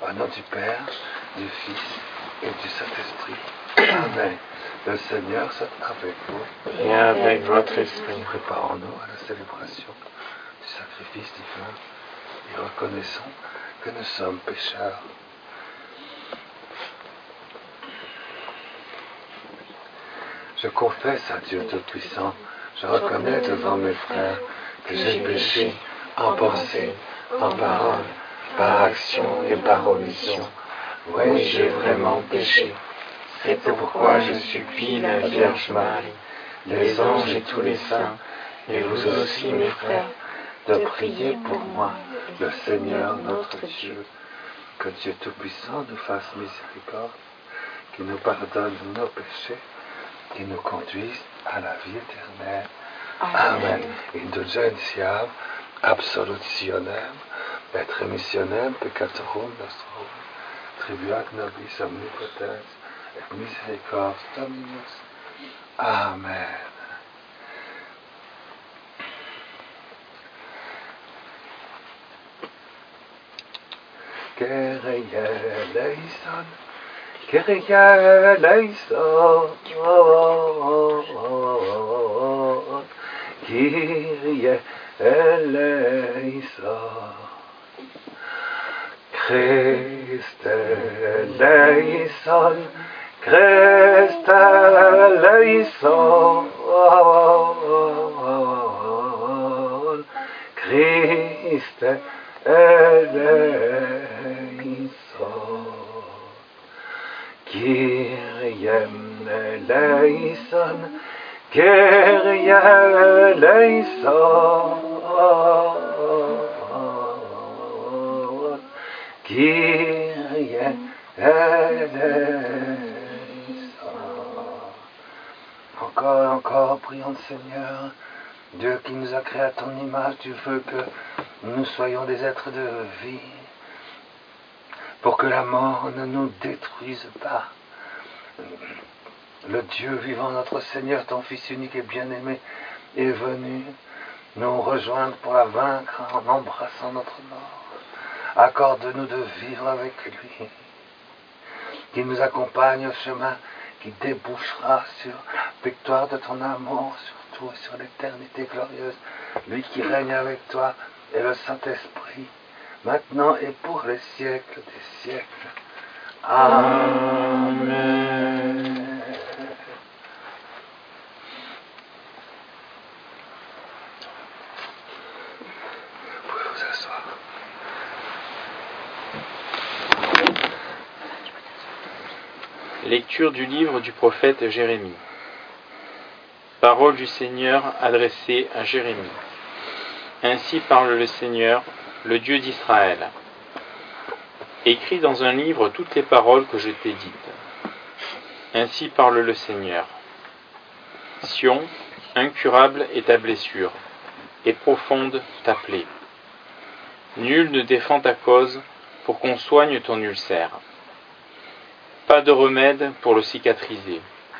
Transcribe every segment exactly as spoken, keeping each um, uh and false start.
Au nom du Père, du Fils et du Saint-Esprit. Amen. Le Seigneur soit avec vous. Et avec votre esprit. Préparons-nous à la célébration du sacrifice divin et reconnaissons que nous sommes pécheurs. Je confesse à Dieu Tout-Puissant, je reconnais devant mes frères que j'ai péché en pensée, en parole, par action et par omission. Oui, j'ai vraiment péché. C'est pourquoi je supplie la Vierge Marie, les anges et tous les saints, et vous aussi mes frères, de prier pour moi, le Seigneur notre Dieu. Que Dieu Tout-Puissant nous fasse miséricorde, qu'il nous pardonne nos péchés, qu'il nous conduise à la vie éternelle. Amen. Indulgentia absolutionem et remissionem peccatorum nostrum, tribuat nobis omnipotens et misericordias Dominus. Amen. Kyrie eleison, Kyrie eleison, Kyrie eleison, Christe eleison, Christe eleison, Christe eleison, Kyrie eleison, Kyrie eleison, Kyrie eleison. Encore, encore, prions le Seigneur, Dieu qui nous a créés à ton image, tu veux que nous soyons des êtres de vie, pour que la mort ne nous détruise pas. Le Dieu vivant, notre Seigneur, ton Fils unique et bien-aimé, est venu nous rejoindre pour la vaincre en embrassant notre mort. Accorde-nous de vivre avec lui, qu'il nous accompagne au chemin qui débouchera sur la victoire de ton amour, sur toi, sur l'éternité glorieuse, lui qui règne avec toi et le Saint-Esprit, maintenant et pour les siècles des siècles. Amen. Vous pouvez vous asseoir. Lecture du livre du prophète Jérémie. Parole du Seigneur adressée à Jérémie. Ainsi parle le Seigneur, le Dieu d'Israël. Écris dans un livre toutes les paroles que je t'ai dites. Ainsi parle le Seigneur. Sion, incurable est ta blessure, et profonde ta plaie. Nul ne défend ta cause pour qu'on soigne ton ulcère. Pas de remède pour le cicatriser.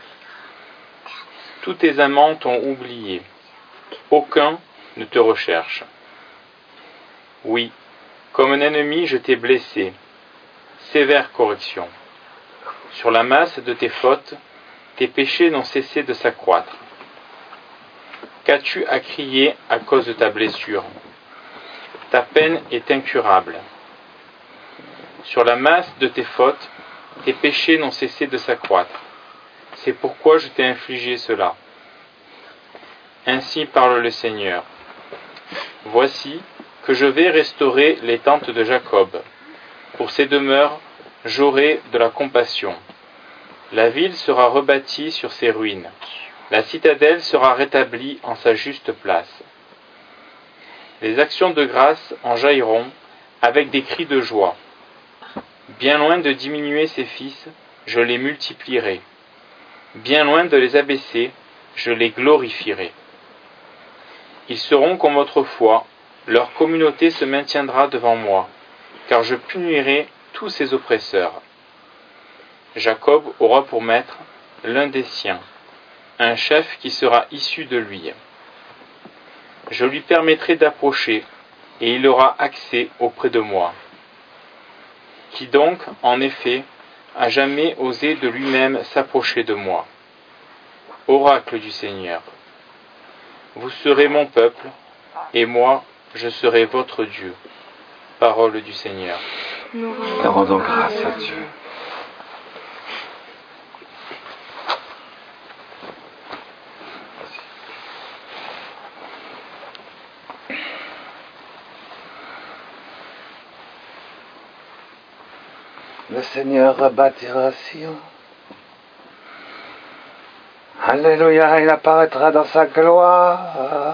Tous tes amants t'ont oublié. Aucun ne te recherche. Oui, comme un ennemi, je t'ai blessé. Sévère correction. Sur la masse de tes fautes, tes péchés n'ont cessé de s'accroître. Qu'as-tu à crier à cause de ta blessure? Ta peine est incurable. Sur la masse de tes fautes, tes péchés n'ont cessé de s'accroître. C'est pourquoi je t'ai infligé cela. Ainsi parle le Seigneur. Voici que je vais restaurer les tentes de Jacob. Pour ses demeures, j'aurai de la compassion. La ville sera rebâtie sur ses ruines. La citadelle sera rétablie en sa juste place. Les actions de grâce en jailliront avec des cris de joie. Bien loin de diminuer ses fils, je les multiplierai. Bien loin de les abaisser, je les glorifierai. Ils seront comme autrefois, leur communauté se maintiendra devant moi, car je punirai tous ses oppresseurs. Jacob aura pour maître l'un des siens, un chef qui sera issu de lui. Je lui permettrai d'approcher, et il aura accès auprès de moi. Qui donc, en effet, a jamais osé de lui-même s'approcher de moi? Oracle du Seigneur. Vous serez mon peuple, et moi, je serai votre Dieu. Parole du Seigneur. Nous rendons grâce à Dieu. Le Seigneur rebâtira Sion. Alléluia, il apparaîtra dans sa gloire.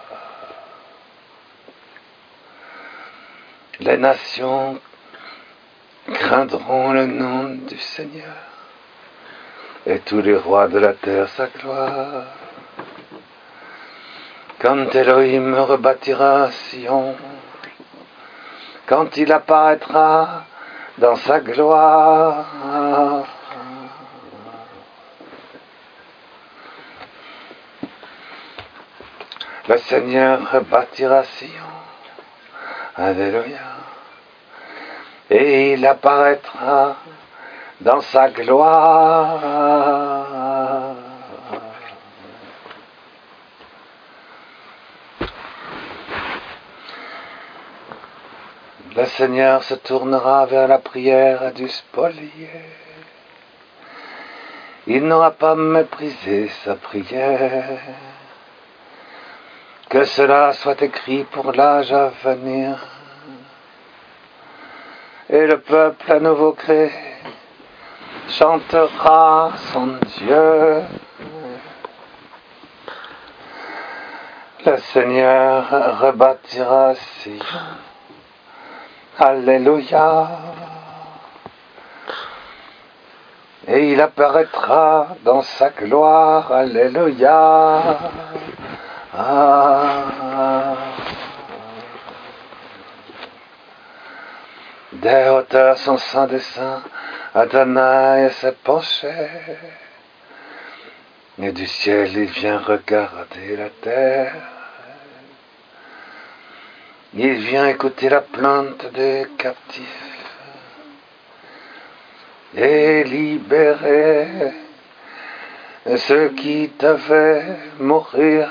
Les nations craindront le nom du Seigneur, et tous les rois de la terre sa gloire. Quand Elohim rebâtira Sion, quand il apparaîtra dans sa gloire, le Seigneur rebâtira Sion. Alléluia. Et il apparaîtra dans sa gloire. Le Seigneur se tournera vers la prière du spolié. Il n'aura pas méprisé sa prière. Que cela soit écrit pour l'âge à venir. Et le peuple à nouveau créé chantera son Dieu. Le Seigneur rebâtira Sion. Alléluia. Et il apparaîtra dans sa gloire. Alléluia. Ah. Des hauteurs son sang descend, Adonai s'est penché, et du ciel il vient regarder la terre. Il vient écouter la plainte des captifs et libérer ceux qui devaient mourir.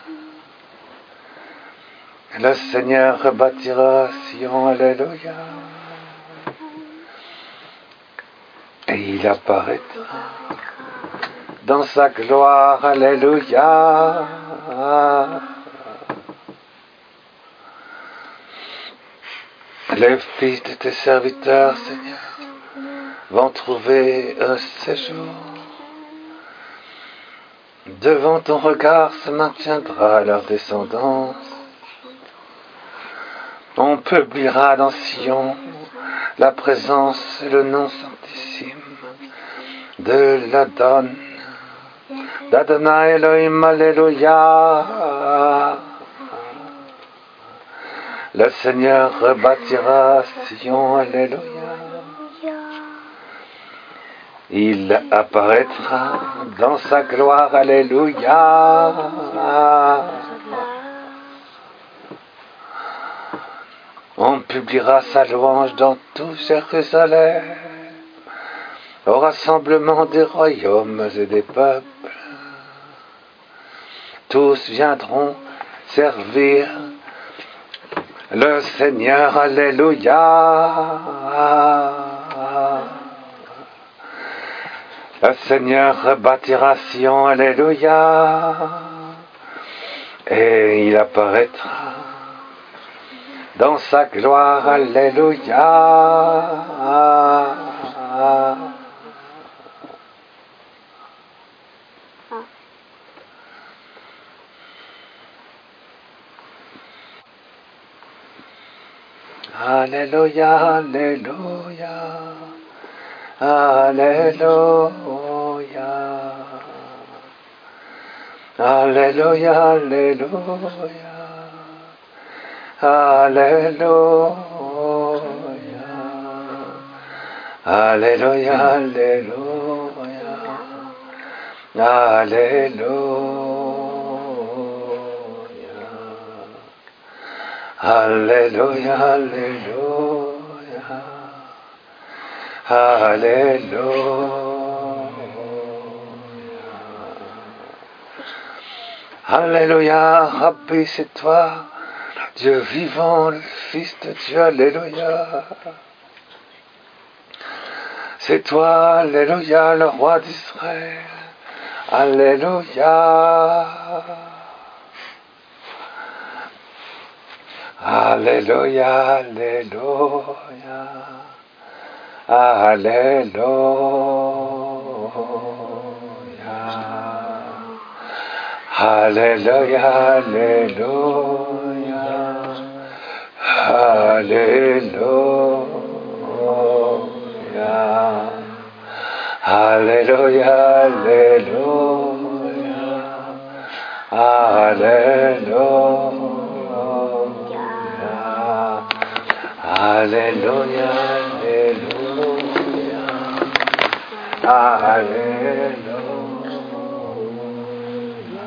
Le Seigneur rebâtira Sion, alléluia. Et il apparaîtra dans sa gloire, alléluia. Les fils de tes serviteurs, Seigneur, vont trouver un séjour. Devant ton regard se maintiendra leur descendance. On publiera dans Sion la présence et le nom sanctissime de l'Adon, d'Adonai Elohim, alléluia. Le Seigneur rebâtira Sion, alléluia. Il apparaîtra dans sa gloire, alléluia. On publiera sa louange dans tout Jérusalem, au rassemblement des royaumes et des peuples. Tous viendront servir le Seigneur, alléluia. Le Seigneur rebâtira Sion, alléluia. Et il apparaîtra dans sa gloire, alléluia. Alléluia, alléluia, alléluia, alléluia, alléluia. Alléluia, alléluia, alléluia, alléluia, alléluia, alléluia, Alléluia. Alléluia, Rabbi, c'est toi, Dieu vivant, le Fils de Dieu, Alléluia. C'est toi, Alléluia, le roi d'Israël, Alléluia. Alléluia, Alléluia, Alléluia, Alléluia, Alléluia, Alléluia, Alléluia, Alléluia. Alléluia, Alléluia, Alléluia.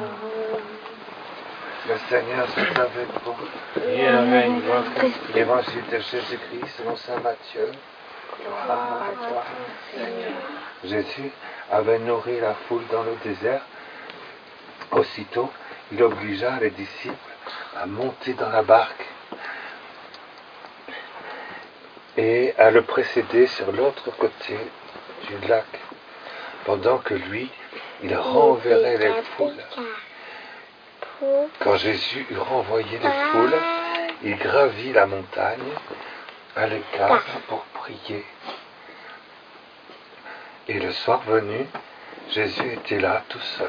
Le Seigneur soit avec vous. Et avec votre esprit. L'évangile de Jésus-Christ selon saint Matthieu. Gloire à toi, Seigneur. Jésus avait nourri la foule dans le désert. Aussitôt, il obligea les disciples à monter dans la barque et à le précéder sur l'autre côté du lac, pendant que lui, il renverrait les foules. Quand Jésus eut renvoyé les foules, il gravit la montagne à l'écart pour prier. Et le soir venu, Jésus était là tout seul.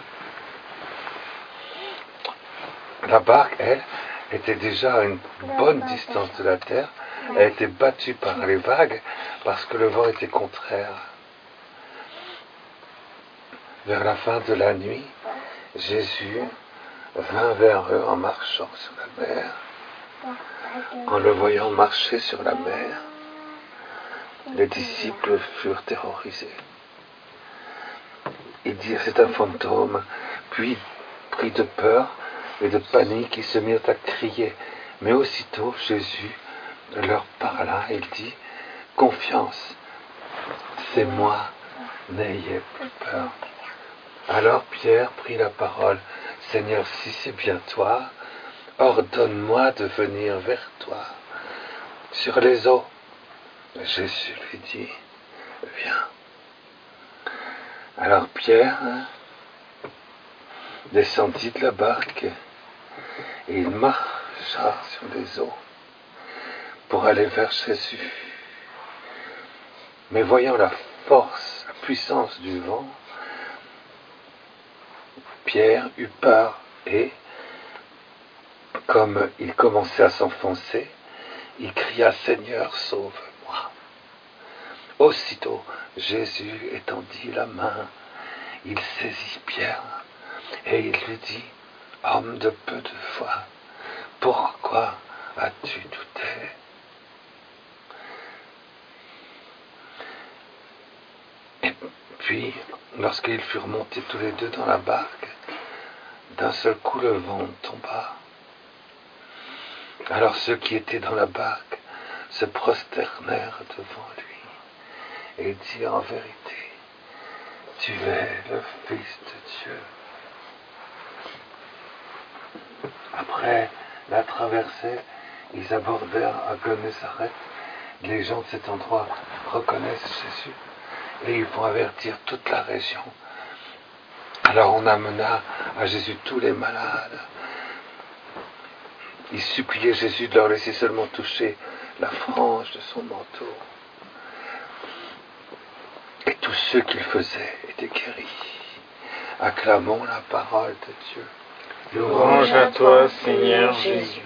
La barque, elle, était déjà à une bonne distance de la terre. Elle était battue par les vagues parce que le vent était contraire. Vers la fin de la nuit, Jésus vint vers eux en marchant sur la mer. En le voyant marcher sur la mer, les disciples furent terrorisés. Ils dirent: c'est un fantôme. Puis, pris de peur et de panique, ils se mirent à crier. Mais aussitôt, Jésus leur parla et dit: confiance, c'est moi, n'ayez plus peur. Alors Pierre prit la parole: Seigneur, si c'est bien toi, ordonne-moi de venir vers toi sur les eaux. Jésus lui dit: viens. Alors Pierre descendit de la barque et il marcha sur les eaux pour aller vers Jésus. Mais voyant la force, la puissance du vent, Pierre eut peur et, comme il commençait à s'enfoncer, il cria: Seigneur, sauve-moi. Aussitôt, Jésus étendit la main, il saisit Pierre et il lui dit: homme de peu de foi, pourquoi as-tu douté? Et puis, lorsqu'ils furent montés tous les deux dans la barque, d'un seul coup le vent tomba. Alors ceux qui étaient dans la barque se prosternèrent devant lui et dirent: en vérité, tu es le Fils de Dieu. Après la traversée, ils abordèrent à Gennésaret. Les gens de cet endroit reconnaissent Jésus et ils font avertir toute la région. Alors on amena à Jésus tous les malades. Ils suppliaient Jésus de leur laisser seulement toucher la frange de son manteau. Et tous ceux qu'il faisait étaient guéris. Acclamons la parole de Dieu. Louange à toi, Seigneur Jésus.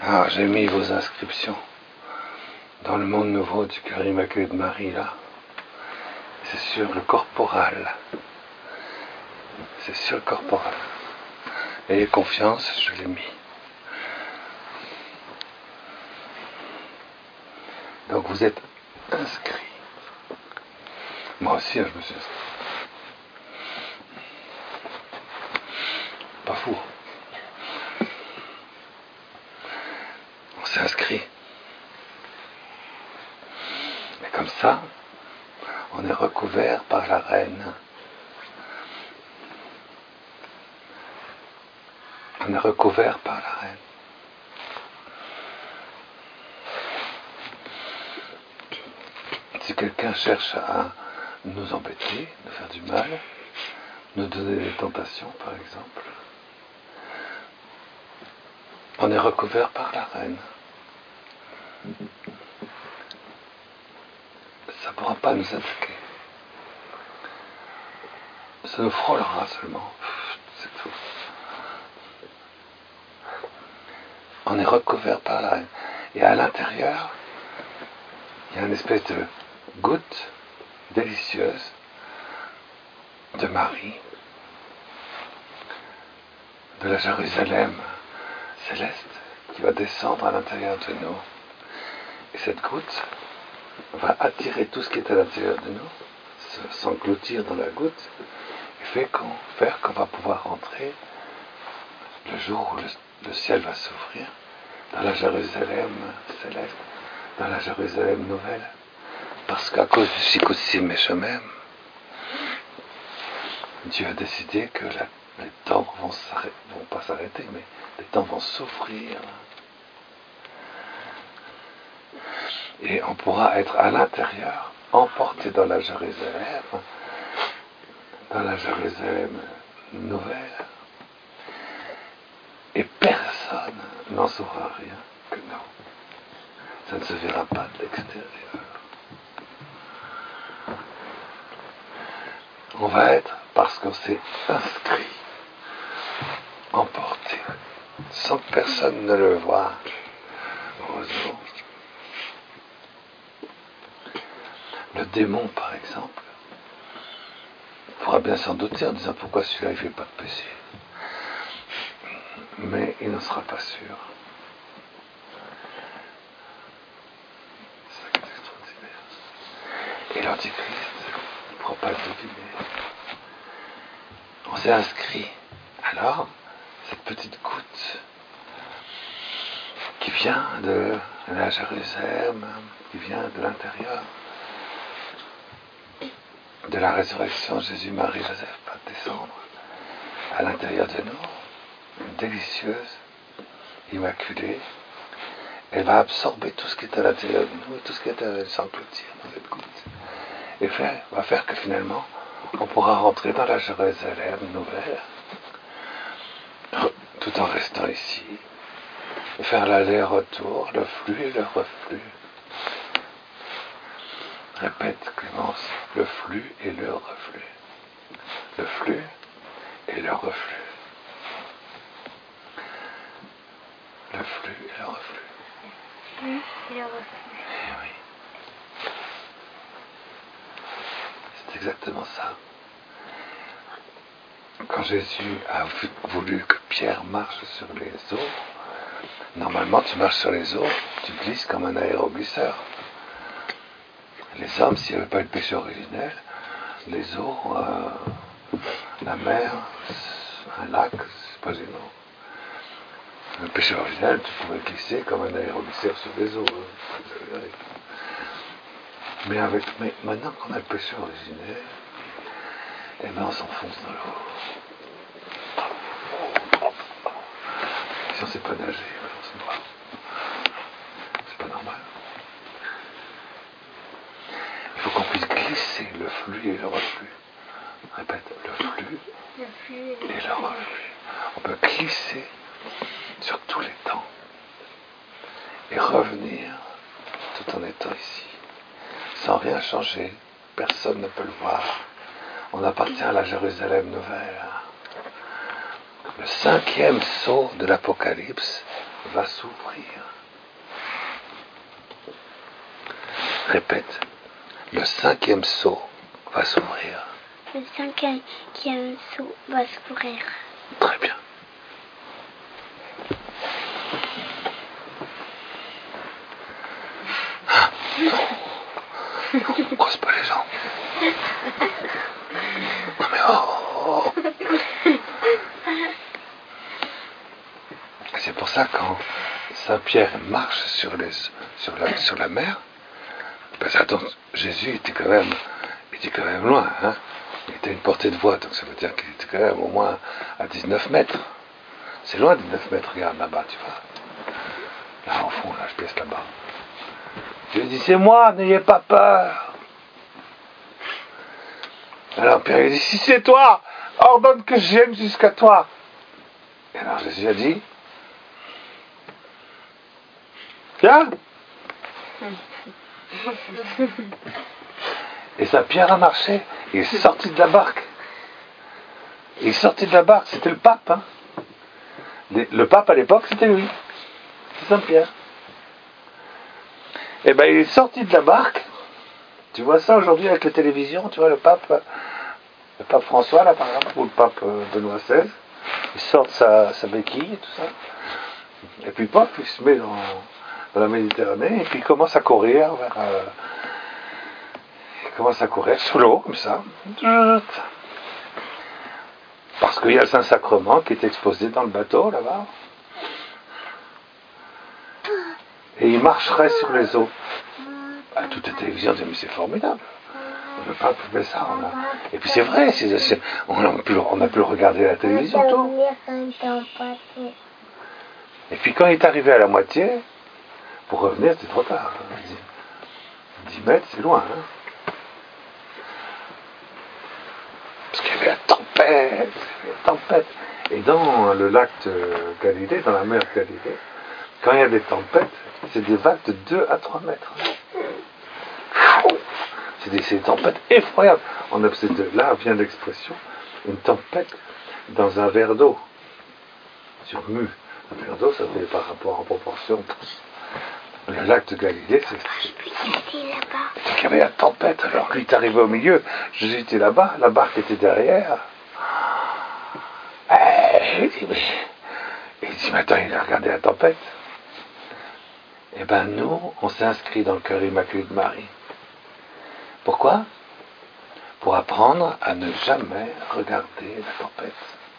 Alors j'ai mis vos inscriptions dans le monde nouveau du cœur immaculé de Marie là. C'est sur le corporal. C'est sur le corporal. Ayez confiance, je l'ai mis. Donc vous êtes inscrits. Moi aussi, hein, je me suis inscrit. Pas fou. On s'est inscrit. Et comme ça, on est recouvert par la reine. On est recouvert par la reine. Si quelqu'un cherche à nous embêter, nous faire du mal, nous donner des tentations par exemple, on est recouvert par la reine. Ça ne pourra pas nous attaquer. Ça nous frôlera seulement. C'est tout. On est recouvert par la reine. Et à l'intérieur, il y a une espèce de goutte délicieuse de Marie, de la Jérusalem céleste qui va descendre à l'intérieur de nous. Et cette goutte va attirer tout ce qui est à l'intérieur de nous, s'engloutir dans la goutte, et fait qu'on, faire qu'on va pouvoir rentrer le jour où le, le ciel va s'ouvrir dans la Jérusalem céleste, dans la Jérusalem nouvelle. Parce qu'à cause du Shikosim et Shemem, Dieu a décidé que la, les temps vont, vont pas s'arrêter, mais les temps vont s'ouvrir. Et on pourra être à l'intérieur, emporté dans la Jérusalem, dans la Jérusalem nouvelle. Et personne n'en saura rien que nous. Ça ne se verra pas de l'extérieur. On va être, parce qu'on s'est inscrit, emporté, sans que personne ne le voie. Heureusement. Le démon, par exemple, pourra bien s'en douter en disant pourquoi celui-là il ne fait pas de péché. Mais il n'en sera pas sûr. C'est ça qui est extraordinaire. Et l'Antichrist ne pourra pas le deviner. On s'est inscrit. Alors, cette petite goutte qui vient de la Jérusalem, qui vient de l'intérieur, de la résurrection, Jésus, Marie, Joseph va descendre à l'intérieur de nous, délicieuse, immaculée. Elle va absorber tout ce qui est à l'intérieur de nous, tout ce qui est à s'engloutir dans cette goutte. Et faire, va faire que finalement, on pourra rentrer dans la Jérusalem nouvelle, tout en restant ici, et faire l'aller-retour, le flux et le reflux. Répète, Clémence, le flux et le reflux. Le flux et le reflux. Le flux et le reflux. Le flux et le reflux. Eh oui. C'est exactement ça. Quand Jésus a voulu que Pierre marche sur les eaux, normalement tu marches sur les eaux, tu glisses comme un aéroglisseur. Les hommes, s'il n'y avait pas eu de péché originel, les eaux, euh, la mer, un lac, c'est pas gênant. Le péché originel, tu pouvais glisser comme un aéroglisseur sur les eaux. Hein. Mais, avec, mais maintenant qu'on a le péché originel, eh bien on s'enfonce dans l'eau. Si on ne sait pas nager, on se noie. C'est pas normal. Il faut qu'on puisse glisser le flux et le reflux. Répète, le flux, le flux et le, et le reflux. On peut glisser sur tous les temps et revenir tout en étant ici, sans rien changer. Personne ne peut le voir. On appartient à la Jérusalem nouvelle. Le cinquième sceau de l'Apocalypse va s'ouvrir. Répète, le cinquième sceau va s'ouvrir. Le cinquième sceau va s'ouvrir. Très bien. Ne brosse pas les jambes. Non mais oh, oh. C'est pour ça quand Saint Pierre marche sur, les, sur, la, sur la mer, parce que attends, Jésus était quand même, était quand même loin, hein. Il était à une portée de voix, donc ça veut dire qu'il était quand même au moins à dix-neuf mètres. C'est loin dix-neuf mètres, regarde là-bas, tu vois. Là au fond, là, je baisse là-bas. Je lui dis, c'est moi, n'ayez pas peur. Alors Pierre lui dit, si c'est toi, ordonne que je vienne jusqu'à toi. Et alors Jésus a dit, viens. Et Saint Pierre a marché, il est sorti de la barque. Il est sorti de la barque, c'était le pape. Hein. Le pape à l'époque, c'était lui. C'est Saint Pierre. Et bien il est sorti de la barque. Tu vois ça aujourd'hui avec la télévision, tu vois le pape, le pape François là par exemple, ou le pape Benoît seize, il sort de sa, sa béquille et tout ça. Et puis pop, il se met dans, dans la Méditerranée et puis il commence à courir vers, euh, il commence à courir sous l'eau comme ça. Parce qu'il y a le Saint-Sacrement qui est exposé dans le bateau là-bas. Et il marcherait sur les eaux. À toute la télévision, mais c'est formidable. Le pape fait ça. On a... Et puis c'est vrai, c'est, c'est... On, a pu, on a pu regarder à la télévision tout. Et puis quand il est arrivé à la moitié, pour revenir, c'était trop tard. dix mètres, c'est loin. Hein. Parce qu'il y avait la tempête. Il y avait la tempête. Et dans le lac de Galilée, dans la mer Galilée, quand il y a des tempêtes, c'est des vagues de deux à trois mètres. C'est des, c'est des tempêtes effroyables. On a, c'est de là vient l'expression, une tempête dans un verre d'eau. Sur mu. Un verre d'eau, ça fait par rapport en proportion. Le lac de Galilée, c'est. Donc il y avait la tempête, alors lui est arrivé au milieu. Jésus était là-bas, la barque était derrière. Et il dit, mais. Il dit, mais attends, il a regardé la tempête. Eh bien, nous, on s'est inscrit dans le cœur immaculé de Marie. Pourquoi ? Pour apprendre à ne jamais regarder la tempête.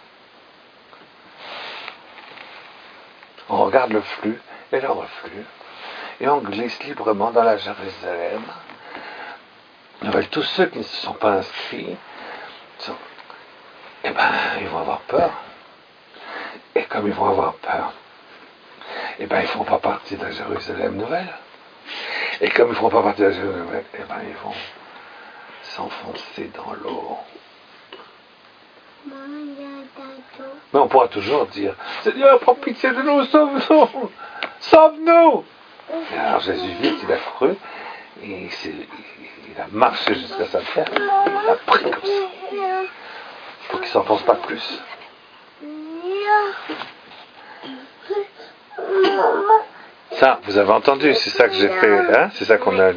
On regarde le flux et le reflux, et on glisse librement dans la Jérusalem. Tous ceux qui ne se sont pas inscrits, sont, eh ben, ils vont avoir peur. Et comme ils vont avoir peur, eh ben, ils ne feront pas partie de la Jérusalem nouvelle. Et comme ils ne feront pas partie de la Jérusalem nouvelle, eh ben, ils vont s'enfoncer dans l'eau. Mais on pourra toujours dire, Seigneur, prends pitié de nous, sauve-nous, sauve-nous. Et alors Jésus vite, il a cru, et il, il a marché jusqu'à sa terre, il a pris comme ça, pour qu'il ne s'enfonce pas plus. Ça, vous avez entendu, c'est ça que j'ai fait, hein, c'est ça qu'on a.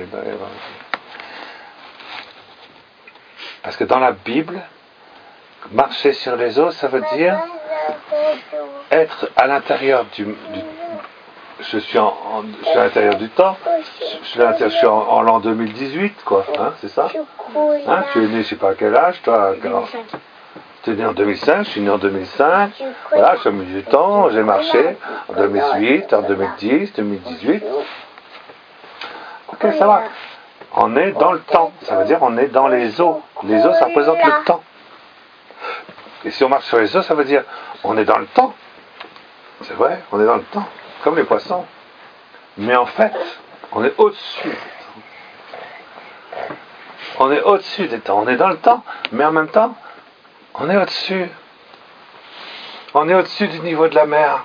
Parce que dans la Bible, marcher sur les eaux, ça veut dire être à l'intérieur du, du je suis en, en je suis à l'intérieur du temps, je suis, à je suis en, en l'an deux mille dix-huit, quoi, hein, c'est ça, hein, tu es né, je sais pas à quel âge, toi, tu es né en deux mille cinq, je suis né en deux mille cinq, voilà, je suis au milieu du temps, j'ai marché en deux mille huit, en deux mille dix, deux mille dix-huit, ok, ça va, on est dans le temps, ça veut dire on est dans les eaux, les eaux ça représente le temps. Et si on marche sur les eaux, ça veut dire on est dans le temps. C'est vrai, on est dans le temps, comme les poissons. Mais en fait, on est au-dessus des temps. On est au-dessus des temps. On est dans le temps, mais en même temps, on est au-dessus. On est au-dessus du niveau de la mer.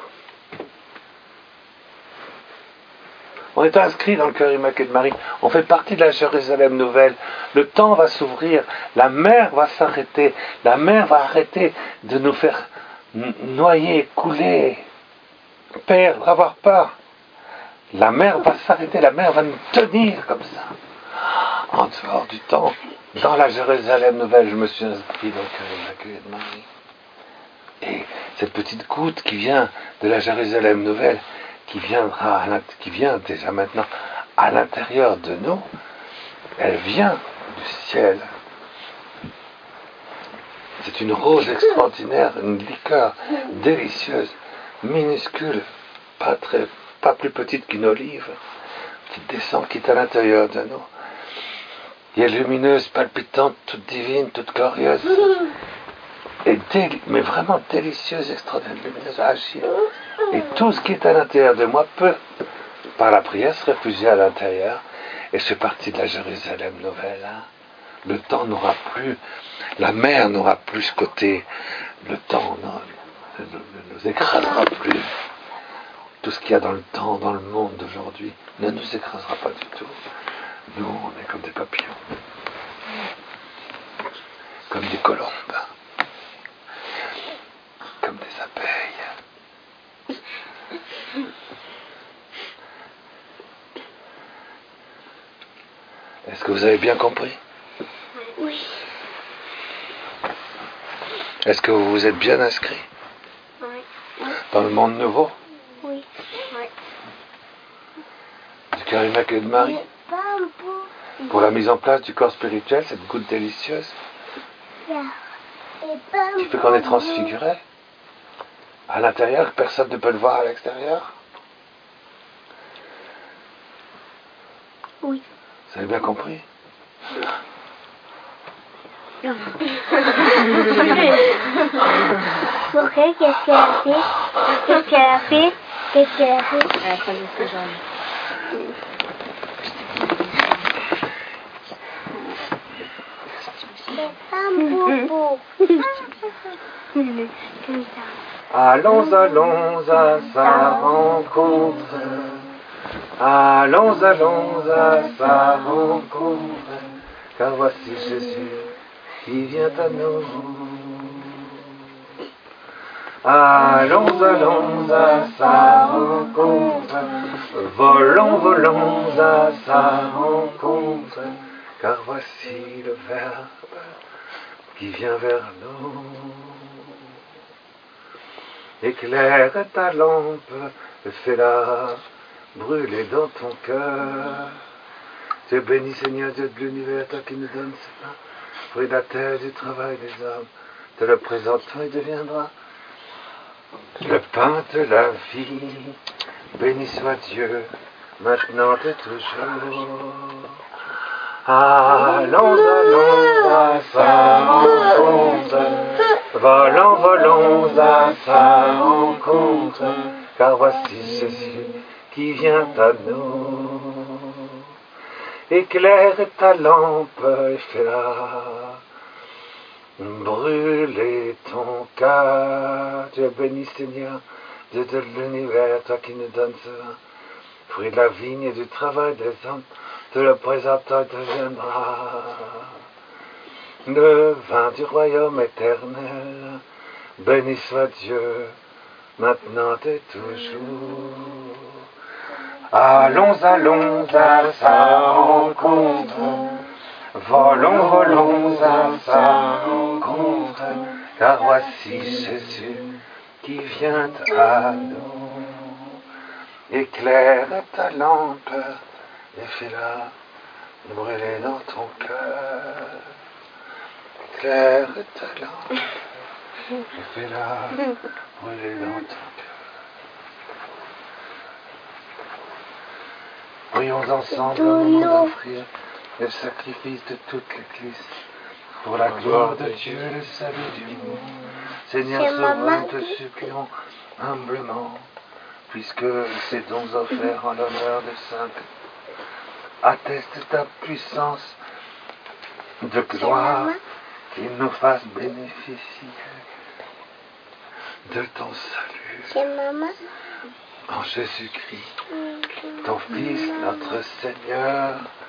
On est inscrit dans le cœur immaculé de Marie. On fait partie de la Jérusalem nouvelle. Le temps va s'ouvrir. La mer va s'arrêter. La mer va arrêter de nous faire noyer, couler. perdre, avoir peur. La mer va s'arrêter, la mer va nous tenir comme ça. En dehors du temps, dans la Jérusalem nouvelle, je me suis inscrit dans le cœur immaculé de Marie. Et cette petite goutte qui vient de la Jérusalem nouvelle, qui viendra, à qui vient déjà maintenant à l'intérieur de nous, elle vient du ciel. C'est une rose extraordinaire, une liqueur délicieuse, minuscule, pas très, pas plus petite qu'une olive, qui descend, qui est à l'intérieur de nous. Elle est lumineuse, palpitante, toute divine, toute glorieuse, et déli- mais vraiment délicieuse, extraordinaire, lumineuse, agile. Et tout ce qui est à l'intérieur de moi peut, par la prière, se réfugier à l'intérieur. Et je fais partie de la Jérusalem nouvelle. Hein. Le temps n'aura plus, la mer n'aura plus ce côté, le temps ne, ne, ne nous écrasera plus. Tout ce qu'il y a dans le temps, dans le monde d'aujourd'hui, ne nous écrasera pas du tout. Nous, on est comme des papillons, comme des colombes, comme des abeilles. Est-ce que vous avez bien compris? Oui. Est-ce que vous vous êtes bien inscrit? Oui. Dans le monde nouveau? Oui. Oui. Du cœur immaculé de Marie? Pour la mise en place du corps spirituel, cette goutte délicieuse qui fait qu'on est transfiguré à l'intérieur, que personne ne peut le voir à l'extérieur. Oui. Vous avez bien compris? Pourquoi? Qu'est-ce qu'elle a fait? Qu'est-ce qu'elle a fait? Qu'est-ce qu'elle a fait? Elle a croisé ses jambes. Allons, allons à sa rencontre. Allons, allons à sa rencontre. Car voici Jésus qui vient à nous. Allons, allons à sa rencontre. Volons, volons à sa rencontre. Car voici le Verbe qui vient vers nous. Éclaire ta lampe, fais-la brûler dans ton cœur. Dieu béni Seigneur, Dieu de l'univers, toi qui nous donnes ce pain, fruit de la terre, du travail des hommes, te le présentons et deviendra le pain de la vie. Béni soit Dieu, maintenant et toujours. Allons, allons à sa rencontre, volons, volons à sa rencontre, car voici Jésus qui vient à nous. Éclaire ta lampe et fais-la brûler ton cœur. Dieu béni Seigneur, Dieu de l'univers, toi qui nous donnes ce vin, fruit de la vigne et du travail des hommes, te le présentant deviendra le vin du royaume éternel. Béni soit Dieu, maintenant et toujours. Allons, allons à sa rencontre, volons, volons à sa rencontre, car voici Jésus qui vient à nous. Éclaire ta lampe et fais-la brûler dans ton cœur. Éclaire ta lampe et fais-la brûler dans ton cœur. Prions ensemble au moment d'offrir le sacrifice de toute l'Église pour la gloire de Dieu et le salut du monde. Seigneur souverain, te supplions humblement, puisque ces dons offerts en l'honneur de Sainte attestent ta puissance de gloire, qu'il nous fasse bénéficier de ton salut. En Jésus-Christ, ton Fils, notre Seigneur.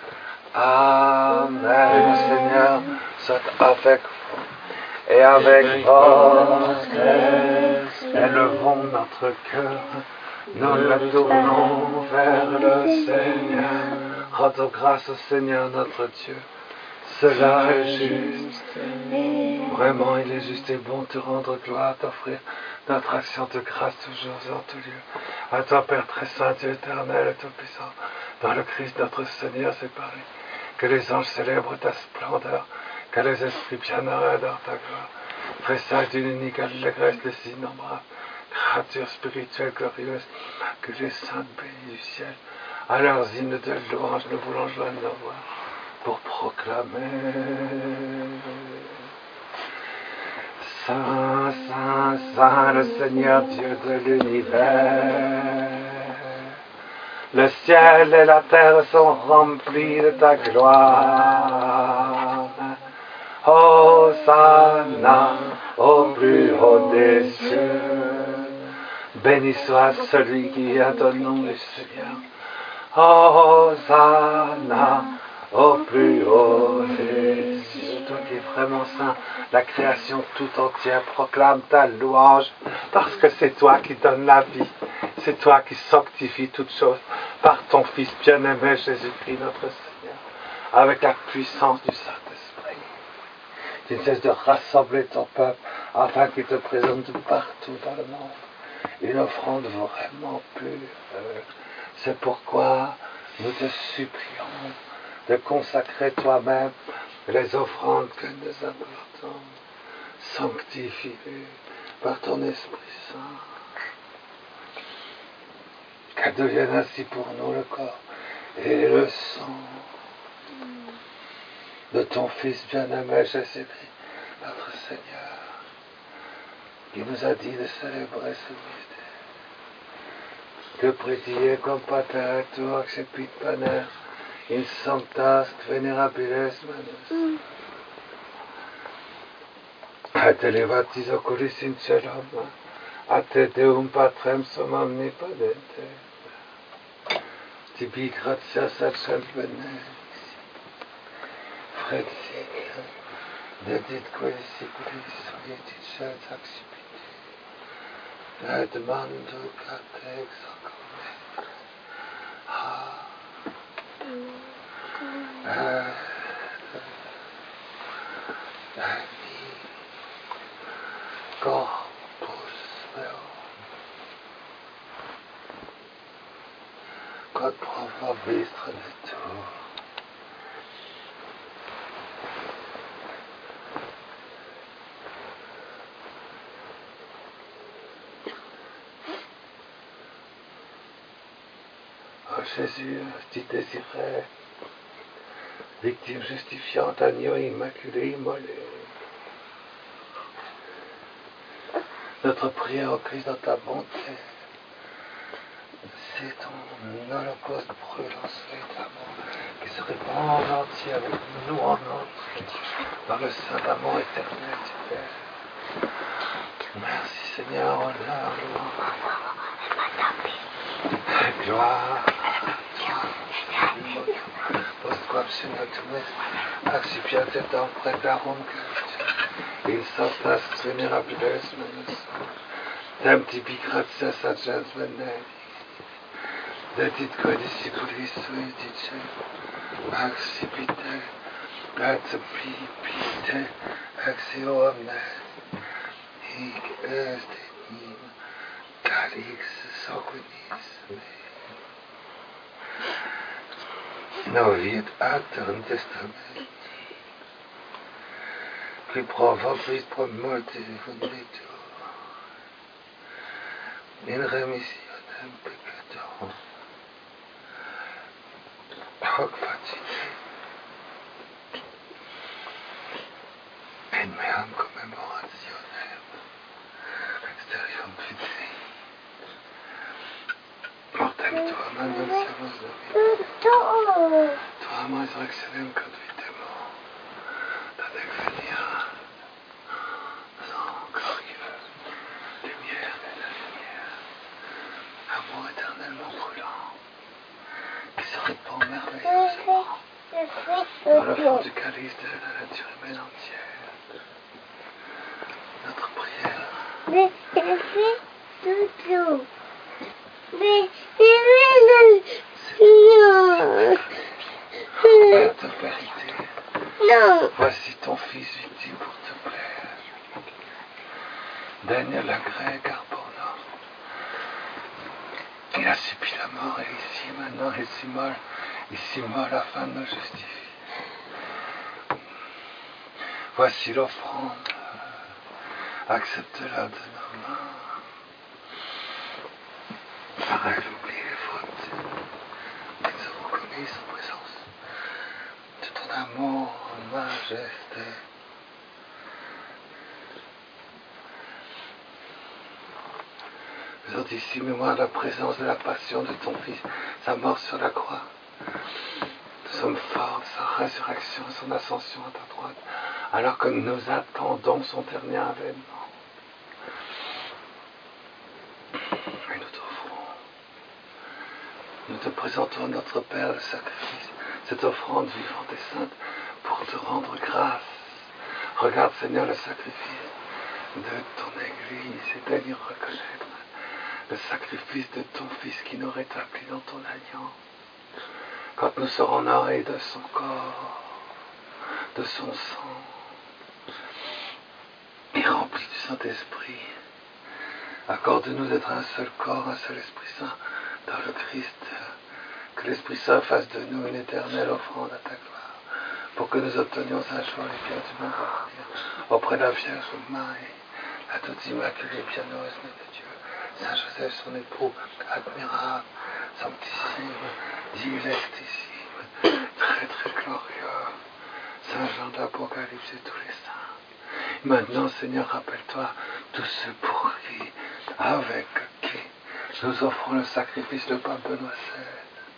Amen. Le Seigneur soit avec vous et avec votre esprit. Élevons notre cœur Nous nous tournons vers le Seigneur. Rendons grâce au Seigneur notre Dieu. Cela est juste. Vraiment, il est juste et bon de te rendre gloire, t'offrir notre action de grâce toujours et en tout lieu. À toi, Père très saint, Dieu éternel et tout-puissant, dans le Christ notre Seigneur séparé. Que les anges célèbrent ta splendeur, que les esprits bienheureux adorent ta gloire. Très saint d'une unique allégresse, les innombrables créatures spirituelles glorieuses, que les saintes bénies du ciel, à leurs hymnes de louange, nous voulons joindre nos voix pour proclamer Saint, Saint, Saint, le Seigneur Dieu de l'univers. Le ciel et la terre sont remplis de ta gloire. Hosanna au plus haut des cieux. Béni soit celui qui vient au nom du Seigneur. Hosanna au plus haut des cieux. Toi qui es vraiment saint, la création tout entière proclame ta louange, parce que c'est toi qui donnes la vie, c'est toi qui sanctifies toutes choses par ton Fils bien-aimé Jésus-Christ notre Seigneur, avec la puissance du Saint-Esprit. Tu ne cesses de rassembler ton peuple afin qu'il te présente partout dans le monde une offrande vraiment pure. C'est pourquoi nous te supplions de consacrer toi-même les offrandes que nous apportons. Sanctifie-les par ton Esprit Saint. Qu'elle devienne ainsi pour nous le corps et le sang de ton Fils bien-aimé Jésus-Christ, notre Seigneur, qui nous a dit de célébrer ce mystère, de prédire comme pater tu accipit paner in sanctas venerabiles manus. A te levatis oculis in celum, a te Deum Patrem sum omnipotente. Tibi gratias ad benefici. Frexit, dedit quae siculis vietit cels accipite. Et mando cate exocomet. Ah. Et corpus meo, quod pro vobis traditur. Oh Jésus, tu désirais, victime justifiante, agneau immaculé, immolé. Notre prière au Christ dans ta bonté, c'est ton holocauste brûlant soleil d'amour qui se répand en entier avec nous en entier dans le saint amour éternel du Père. Merci Seigneur, honneur, louange, gloire. Postquam senatus accipiat et en preclarum in sanctas venerabiles manus. Tem tibi gratias ad gens benefici. Dedit quae discipulis sui dice, accipite et pipite exio omnes, hic est in calix sanguinis mei. Novit aeternum testamenti, qui pro vobis pro morte funditur, in remissionem peccatorum, hoc facite, in meam commemorationem exterium fidei, mortem tuam annunciamus Domine, tuam resurrectionem confitemur, tad exvenia sang glorieux, lumière de la lumière, amour éternellement brûlant, qui se répand merveilleusement dans le fond du calice de la nature humaine entière. Notre prière Mais, mais, non. Père de vérité, Non. voici ton fils victime pour te plaire. Daigne l'agréer car pour nous. Il a subi la mort et ici maintenant il s'immole, il s'immole afin de nous justifier. Voici l'offrande, accepte-la de nos mains. Par elle, oublie les fautes que nous avons commises en présence de ton amour, majesté. Nous autres ici, mémoire de la présence de la passion de ton Fils, sa mort sur la croix. Nous sommes forts de sa résurrection, son ascension à ta droite, alors que nous attendons son dernier avènement. Et nous t'offrons, nous te présentons notre Père le sacrifice, cette offrande vivante et sainte, pour te rendre grâce. Regarde, Seigneur, le sacrifice de ton Église et daigne reconnaître le sacrifice de ton Fils qui nous rétablit dans ton alliance. Quand nous serons nourris de son corps, de son sang, et remplis du Saint-Esprit, accorde-nous d'être un seul corps, un seul Esprit Saint dans le Christ, que l'Esprit Saint fasse de nous une éternelle offrande à ta gloire, pour que nous obtenions un jour les biens du monde à venir, auprès de la Vierge Marie, la toute immaculée bienheureuse Mère de Dieu, Saint Joseph, son époux, admirable, sanctissime, dilectissime, très très glorieux, Saint Jean de l'Apocalypse et tous les saints. Maintenant, Seigneur, rappelle-toi tous ceux pour qui, avec qui, nous offrons le sacrifice, le pape Benoît seize,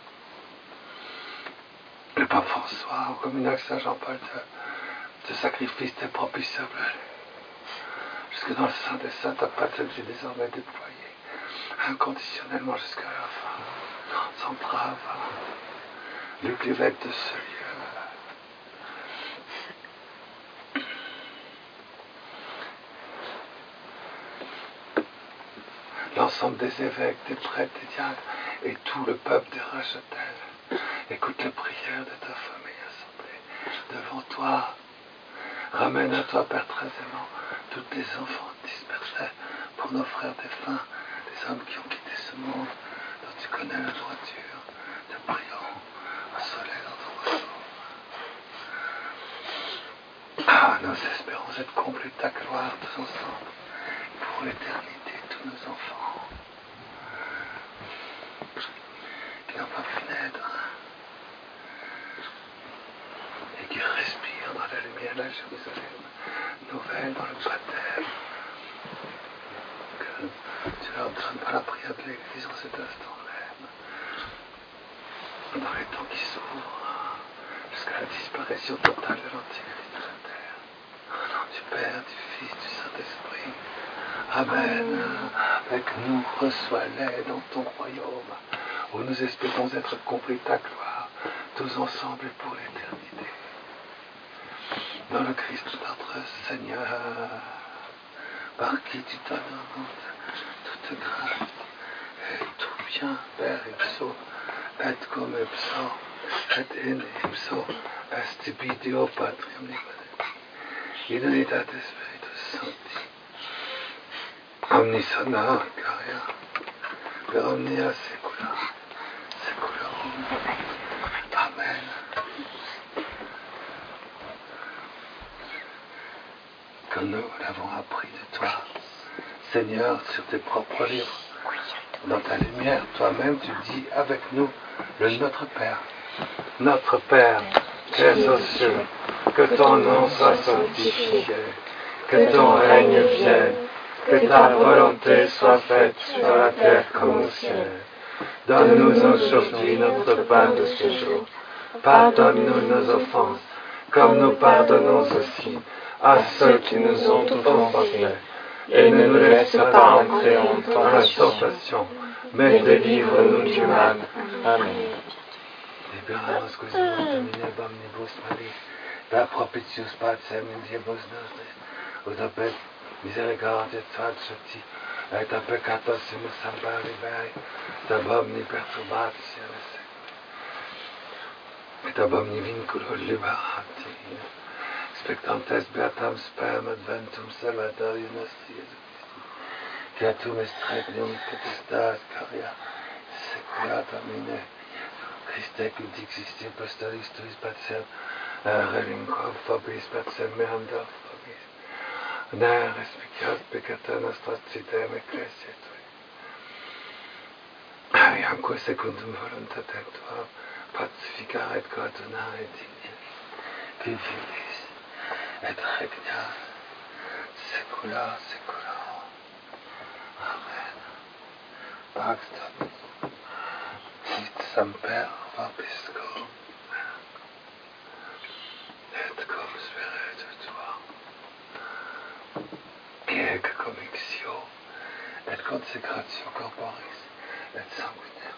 le pape François, au communal Saint Jean-Paul deux, ce sacrifice t'est propitiable. Jusque dans le sein des saints, ta patente est désormais déployée, inconditionnellement jusqu'à la fin, sans trave. Luc l'évêque de ce lieu. L'ensemble des évêques, des prêtres, des diacres et tout le peuple des Rachetelles, écoute les prières de ta famille assemblée devant toi. Ramène à toi, Père très aimant, tous tes enfants dispersés pour nos frères défunts, des hommes qui ont quitté ce monde, dont tu connais la droiture. Te prions au soleil dans ton retour. Ah, nous espérons être comblés de ta gloire tous ensemble, pour l'éternité, tous nos enfants, qui n'ont pas pu naître, et qui respirent dans la lumière de la Jérusalem nouvelle, dans le baptême que tu leur donnes par la prière de l'Église en cet instant même, dans les temps qui s'ouvrent jusqu'à la disparition totale de l'Antichrist de la terre. Au nom du Père, du Fils, du Saint-Esprit. Amen. Avec nous, reçois-les dans ton royaume, où nous espérons être compris ta gloire, tous ensemble et pour l'éternité. Dans le Christ notre Seigneur, par qui tu donnes au monde toute grâce et tout bien, Père ipso, et cum ipso, et in ipso, est tibidio patrium liberty, in unitate Spiritus Sancti, omnis honor gloria, per omnia saecula, saeculorum. Amen. Comme nous l'avons appris de toi, Seigneur, sur tes propres livres, dans ta lumière, toi-même, tu dis avec nous le Notre Père. Notre Père, qui es aux cieux, que ton nom soit sanctifié, que ton règne vienne, que ta volonté soit faite sur la terre comme au ciel. Donne-nous aujourd'hui notre pain de ce jour. Pardonne-nous nos offenses, comme nous pardonnons aussi à ceux qui nous ont offensés, et ne nous laisse pas entrer en tentation, mais délivre-nous du mal. Amen. Liberamus quisibus Domine omnibus Maria, per propitius pacem in diebus nostris, ut opet misericordia tuae, et a peccatos in sampari vei, et ab omni perturbatio et ab omni vinculo liberati, spectantes beatam spem adventum salvatori nostri Iesu Christi, creatum est regnum potestas gloria saecula domine, Christe quid existi apostolis tuis patrem, relinquo vobis patrem meam Deo vobis, ne respicat peccata nostra citem ecclesia tui. Iamque secundum voluntatem tuam, pacifica et coordona et digna, qui vivis et regna saecula saeculorum. Amen. Pax Domini, sit semper vobiscum, et cum spiritu tuo, ec commixio, et consecratio corporis, et sanguinem,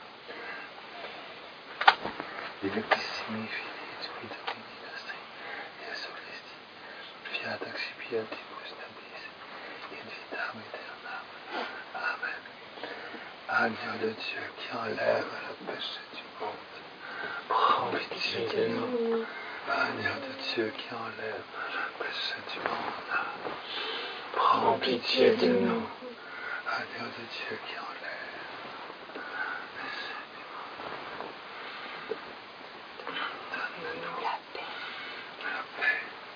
dilectissimi Filii tui Domini nostri, Iesu Christi, fiat accipientibus nobis, in vitam aeternam. Amen. Agneau de Dieu qui enlève le péché du monde, prends pitié de nous. Agneau de Dieu qui enlève le péché du monde, prends pitié de nous. Agneau de Dieu qui enlève le péché du monde, donne-nous la paix. La paix.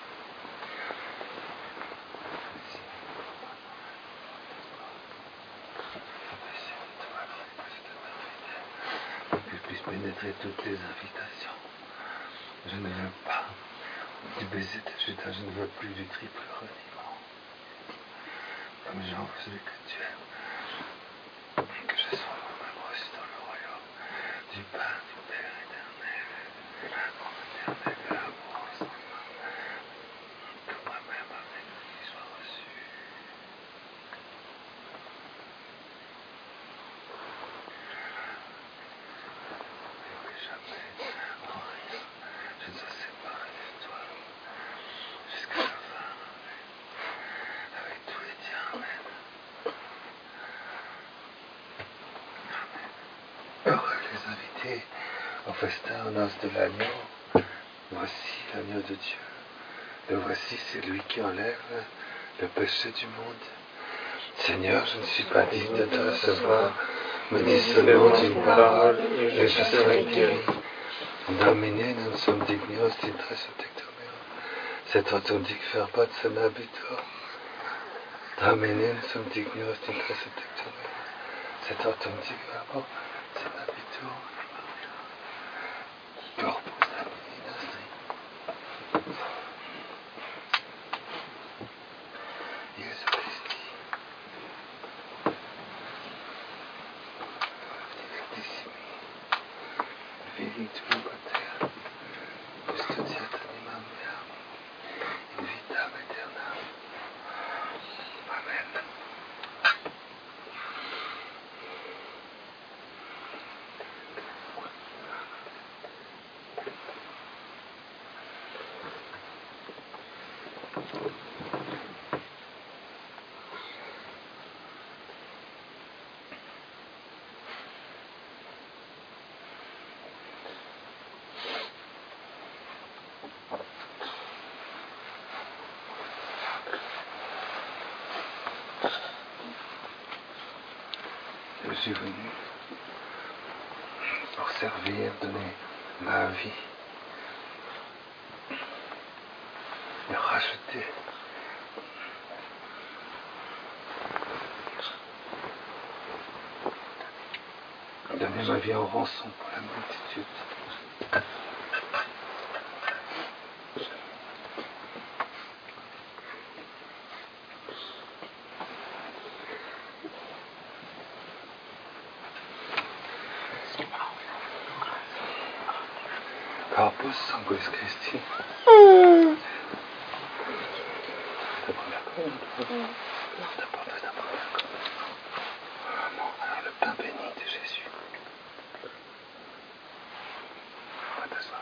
Que je puisse pénétrer toutes les invitations. Je ne veux pas du baiser de Judas, je ne veux plus du triple reniement. Comme Jean veut celui que tu aimes, que je sois moi-même reçu dans le royaume du Père, du Père éternel, l'amour éternel, de l'amour ensemble, que moi-même avec lui soit reçu. Et que jamais, en rien, je ne sois séparé de toi, jusqu'à la fin, avec tous les tiens, Amen. Amen. Heureux les invités au festin aux noces de l'agneau. Voici l'agneau de Dieu. Le voici, c'est lui qui enlève le péché du monde. Seigneur, je ne suis pas digne de te recevoir, me dis seulement une parole et je serai guéri. Domine, non sum dignios intres tectum meum, sed totum dic verbot sem habitur. Domine, non sum dignios intres tectum meum, sed totum dic verbot sem habitur. Corpus Domini nostri. Iesu Christi. Dilectissimi. Filii tui Pater, custodiat animam meam, in vitam aeternam. Amen. Je suis venu pour servir, donner ma vie et racheter. Donner ma vie en rançon pour la multitude. Corpus sanguis Christi. Ta première communion. D'abord, ta première communion. Bon, alors le pain béni de Jésus. On va t'asseoir.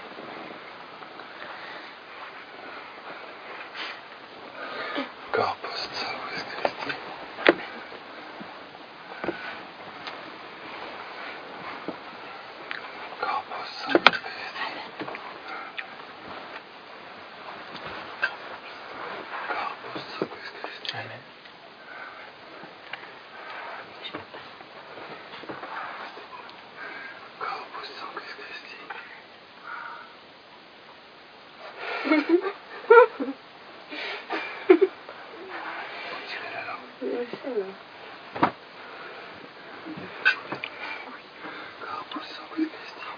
Corpus Tirez la langue. Corpus sanguis Christi.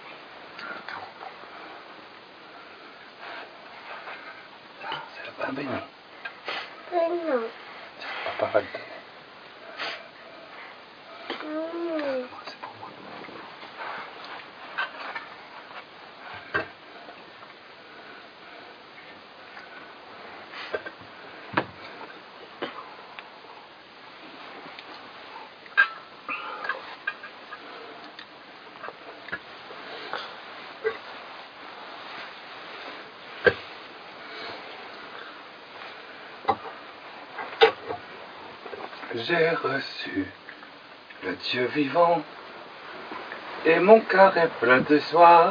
Ça, c'est le pain béni. Euh, non. Tiens, papa va le donner. Hum. C'est pour moi. J'ai reçu le Dieu vivant et mon cœur est plein de joie.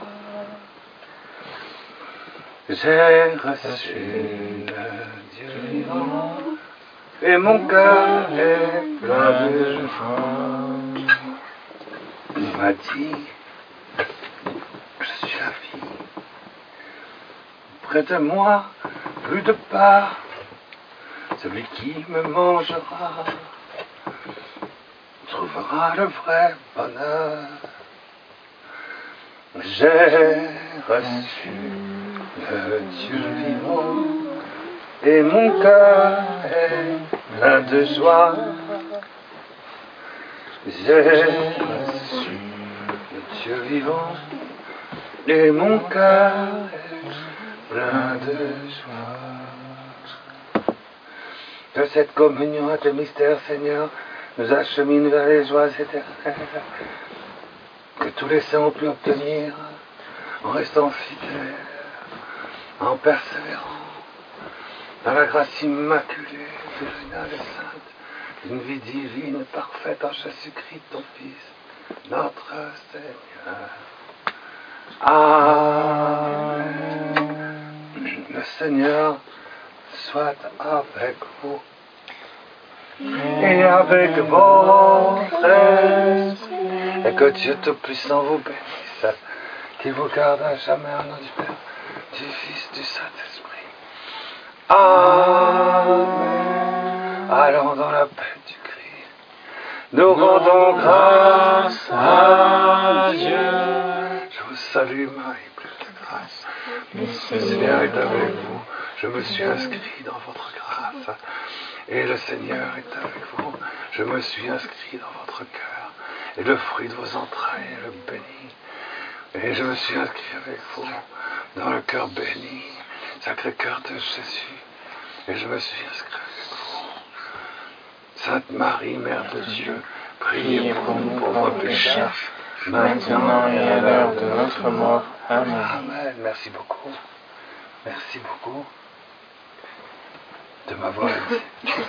J'ai reçu le Dieu vivant et mon cœur est plein de joie. Il m'a dit, je suis la vie. Près de moi, plus de part. Celui qui me mangera trouvera le vrai bonheur. J'ai reçu le Dieu vivant et mon cœur est plein de joie. J'ai reçu le Dieu vivant et mon cœur est plein de joie. Que cette communion avec le mystère, Seigneur, nous achemine vers les joies éternelles, que tous les saints ont pu obtenir en restant fidèles, en persévérant dans la grâce immaculée, virginale et sainte, d'une vie divine parfaite en Jésus-Christ, ton Fils, notre Seigneur. Amen. Le Seigneur soit avec vous et avec votre esprit, et que Dieu Tout-Puissant vous bénisse, qui vous garde à jamais au nom du Père, du Fils, du Saint-Esprit. Amen. Allons dans la paix du Christ. Nous rendons grâce à Dieu. Je vous salue, Marie, pleine de grâce. Le Seigneur est avec vous. Je me suis inscrit dans votre grâce. Et le Seigneur est avec vous. Je me suis inscrit dans votre cœur. Et le fruit de vos entrailles est le béni. Et je me suis inscrit avec vous dans le cœur béni, sacré cœur de Jésus. Et je me suis inscrit avec vous. Sainte Marie, Mère de Dieu, priez pour nous pauvres pécheurs, maintenant et à l'heure de notre mort. Amen. Amen. Merci beaucoup. Merci beaucoup de m'avoir aidé.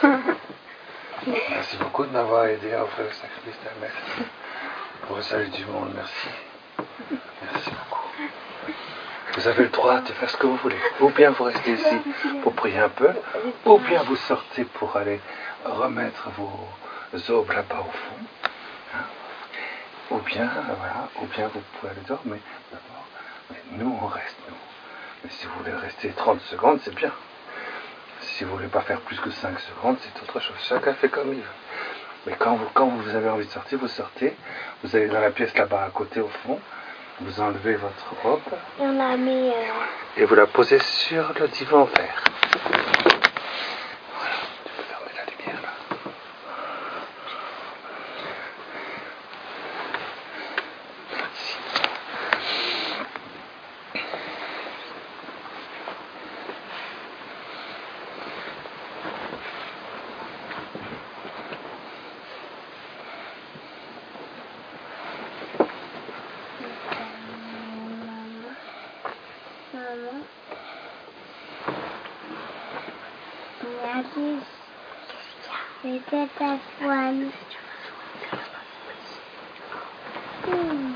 Merci beaucoup de m'avoir aidé à offrir le sacrifice de la messe pour le salut du monde. Merci. Merci beaucoup. Vous avez le droit de faire ce que vous voulez. Ou bien vous restez ici pour prier un peu, ou bien vous sortez pour aller remettre vos aubes là-bas au fond. Hein? Ou bien, voilà, ou bien vous pouvez aller dehors, mais d'abord, mais nous on reste, nous. Mais si vous voulez rester trente secondes, c'est bien. Si vous ne voulez pas faire plus que cinq secondes, c'est autre chose. Chacun fait comme il veut. Mais quand vous, quand vous avez envie de sortir, vous sortez. Vous allez dans la pièce là-bas à côté, au fond. Vous enlevez votre robe. Et on a mis... Euh... Et vous la posez sur le divan vert. Voilà. Tu peux fermer la lumière là. Merci. C'était ta poêle. Hmm.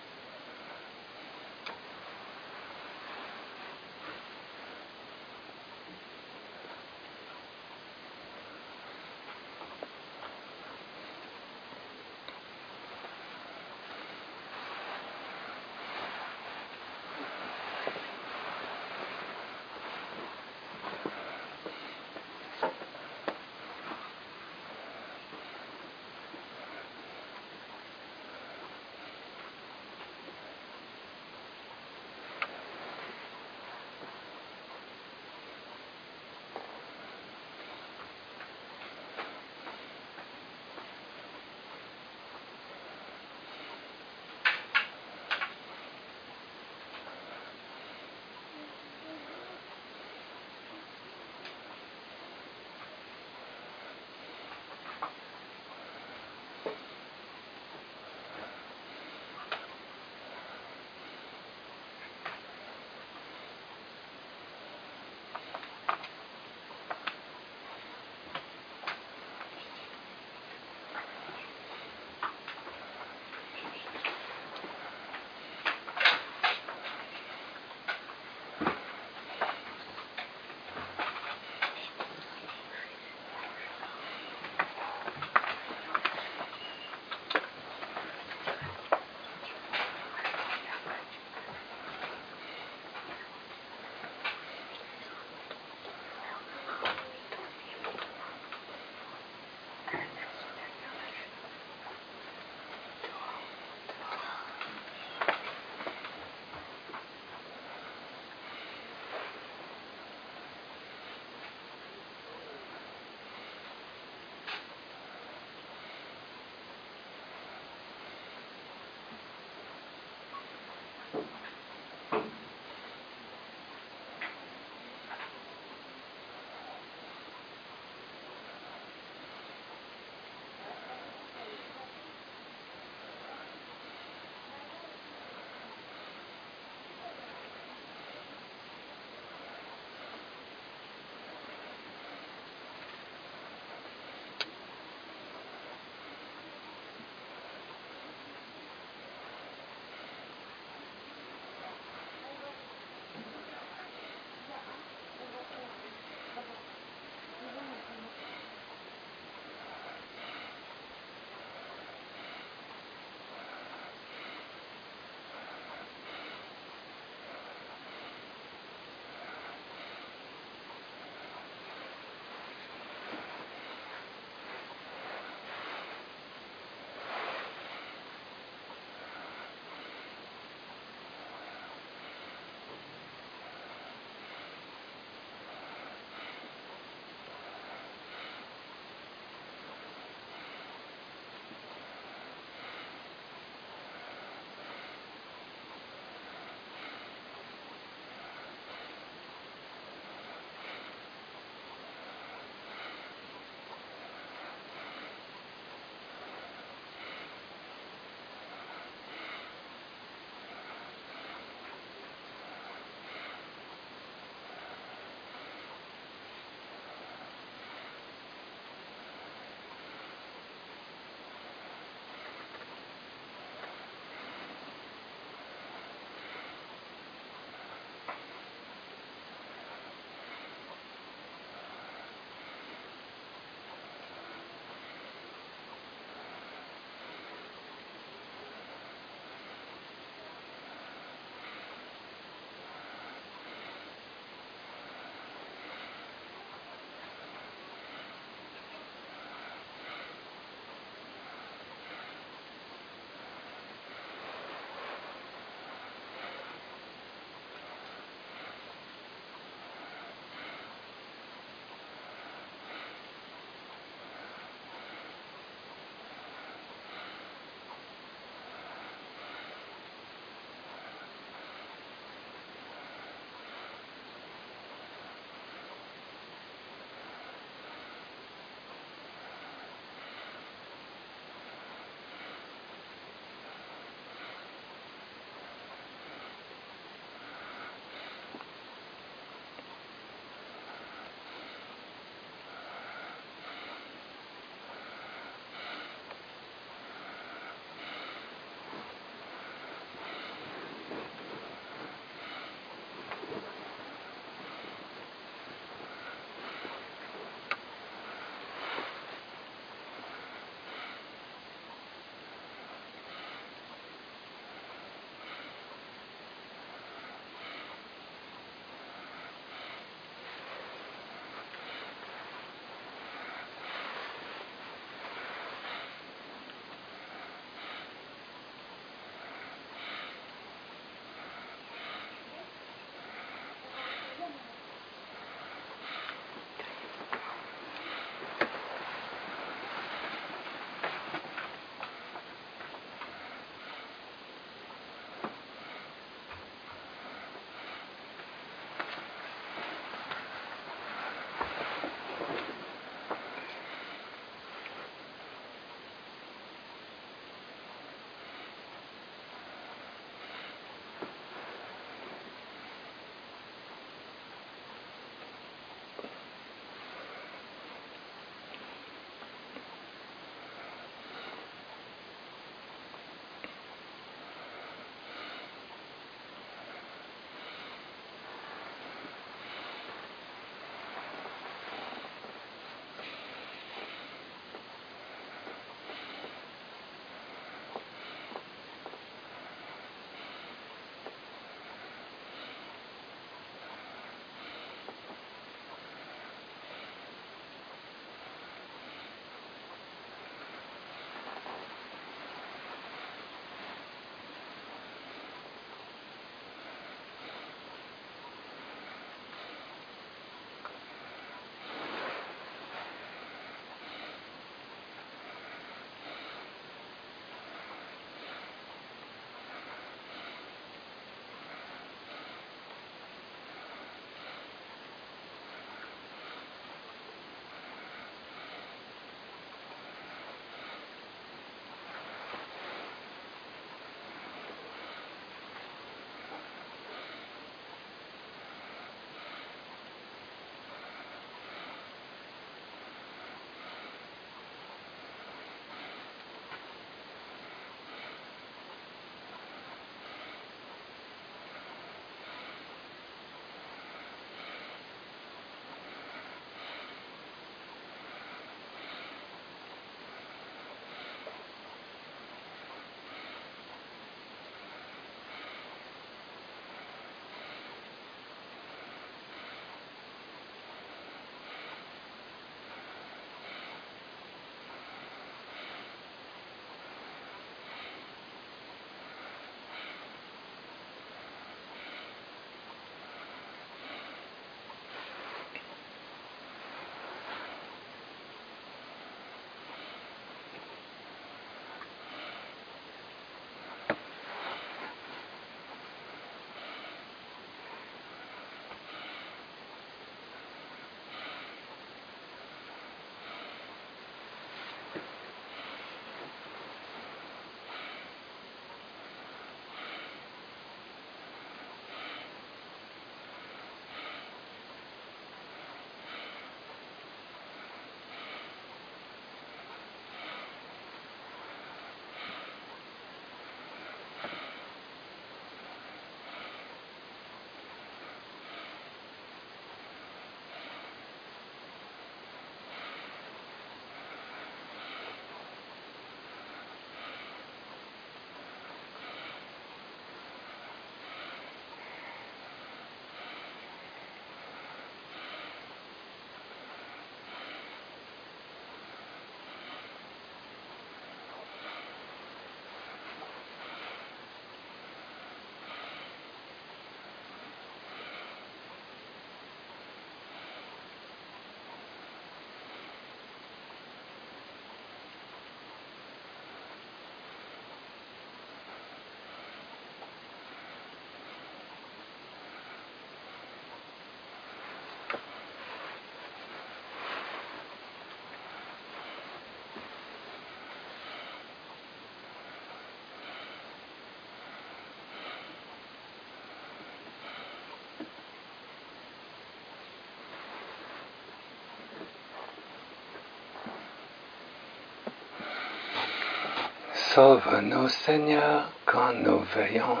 Sauve-nous, Seigneur, quand nous veillons.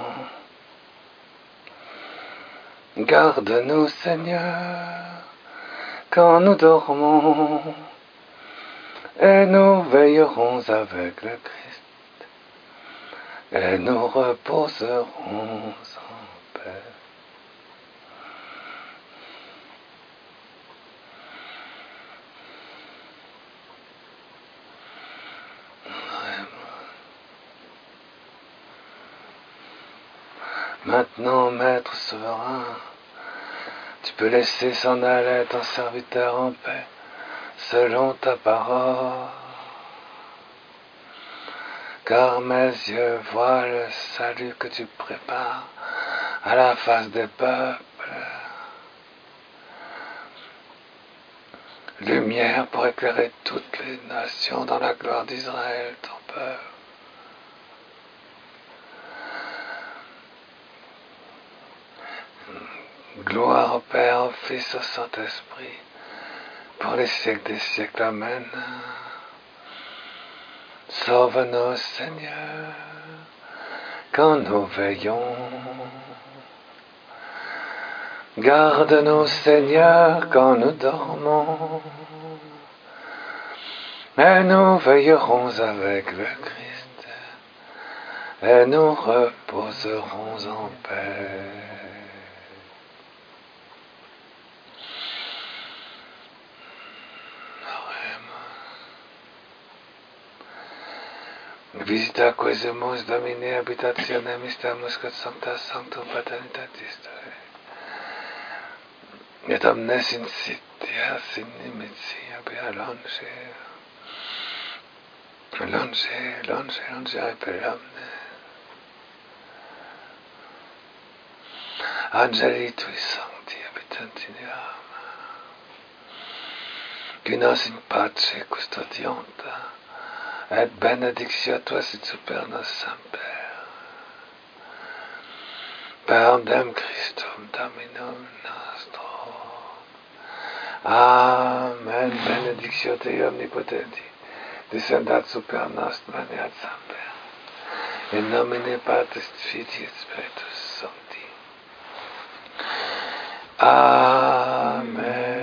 Garde-nous, Seigneur, quand nous dormons. Et nous veillerons avec le Christ. Et nous reposerons en paix. Maintenant, Maître souverain, tu peux laisser s'en aller ton serviteur en paix, selon ta parole. Car mes yeux voient le salut que tu prépares à la face des peuples. Lumière pour éclairer toutes les nations dans la gloire d'Israël, ton peuple. Gloire au Père, au Fils, au Saint-Esprit, pour les siècles des siècles. Amen. Sauve-nous, Seigneur, quand nous veillons. Garde-nous, Seigneur, quand nous dormons. Et nous veillerons avec le Christ, et nous reposerons en paix. Visita quesemus Domini habitationem istamus quod sancta sanctum paternitatis Tui. Et omnes insidia sin nimitia bia longe. Longe, longe, longe per omnes. Angeli Tui sancti habitanti in eam. Qui nos in pace custodianta. Et benedictio Tua sit super nos semper. Per dem Christum Dominum nostrum. Amen. Benedictio Dei omnipotenti, descendat super nos maneat semper. In nomine Patris, Filii et Spiritus Sancti. Amen.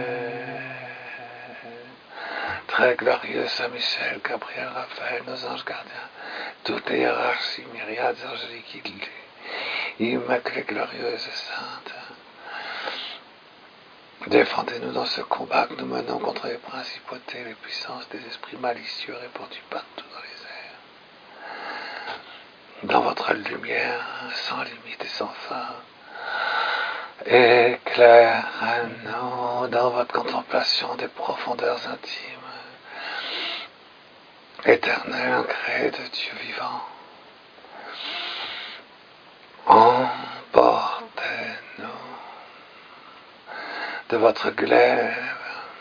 Très glorieux Saint Michel, Gabriel, Raphaël, nos anges gardiens, toutes les hiérarchies, myriades angéliques, immaculées, glorieuses et saintes. Défendez-nous dans ce combat que nous menons contre les principautés, les puissances des esprits malicieux répandus partout dans les airs. Dans votre lumière sans limite et sans fin, éclairez-nous dans votre contemplation des profondeurs intimes. Éternel incré de Dieu vivant, emportez-nous de votre glaive,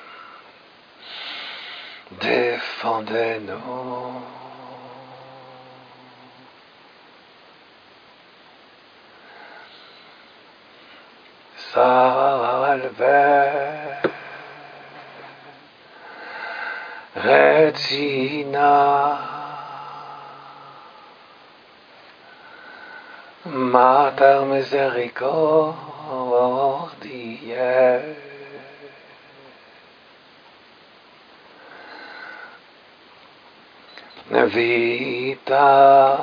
défendez-nous. Salve Regina Mater Misericordiae, Vita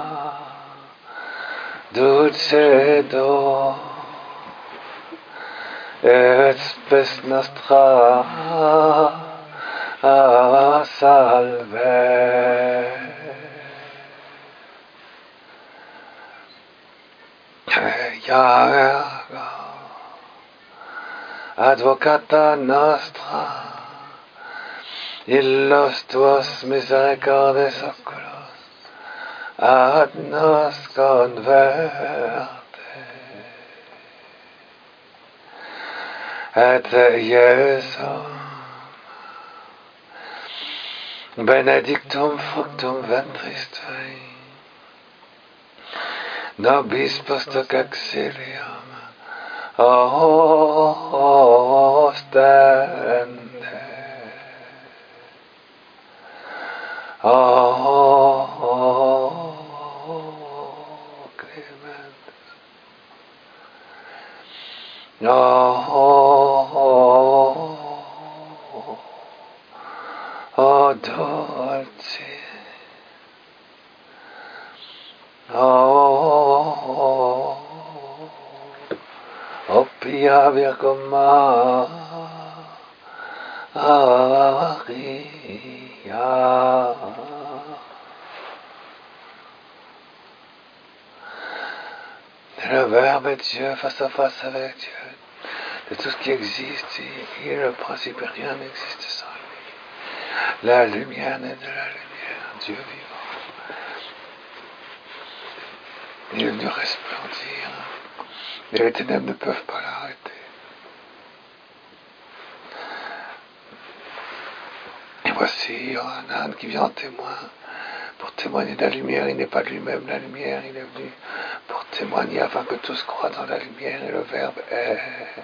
Dulcedo et spes nostra salve. Advocata nostra, illos tuos misericordes oculos, ad nos converte, et Iesum benedictum fructum ventris Tui, nobis post hoc exilium ostende. Oh, oh, oh. Oh, oh, dolce. Oh, oh, piavia come Maria. Le Verbe est Dieu, face à face avec Dieu. De tout ce qui existe, il est le principe, rien n'existe sans lui. La lumière naît de la lumière, Dieu vivant. Il est venu resplendir, et les ténèbres ne peuvent pas l'arrêter. Et voici, il y aura un âne qui vient en témoin, pour témoigner de la lumière. Il n'est pas de lui-même la lumière, il est venu pour témoigner afin que tous croient dans la lumière, et le Verbe est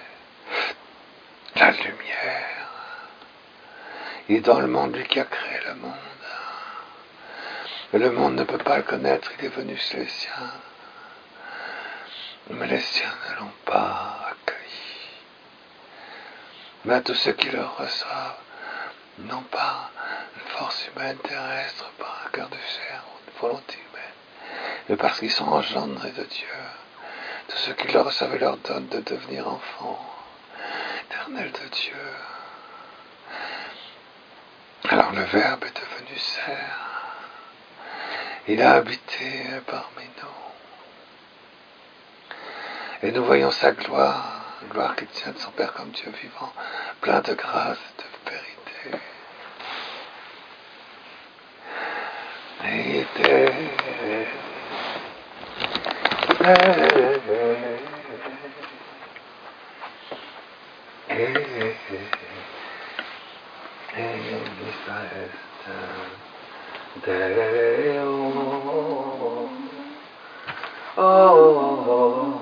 la lumière. Il est dans le monde, lui qui a créé le monde. Mais le monde ne peut pas le connaître, il est venu chez les siens. Mais les siens ne l'ont pas accueilli. Mais à tous ceux qui le reçoivent, non pas une force humaine terrestre, par un cœur de chair, une volonté humaine, mais parce qu'ils sont engendrés de Dieu. Tous ceux qui le reçoivent et leur donnent de devenir enfants éternels de Dieu. Alors le Verbe est devenu chair. Il a habité parmi nous. Et nous voyons sa gloire, gloire qui tient de son Père comme Dieu vivant, plein de grâce et de vérité. Et était, Deo, oh, oh, oh.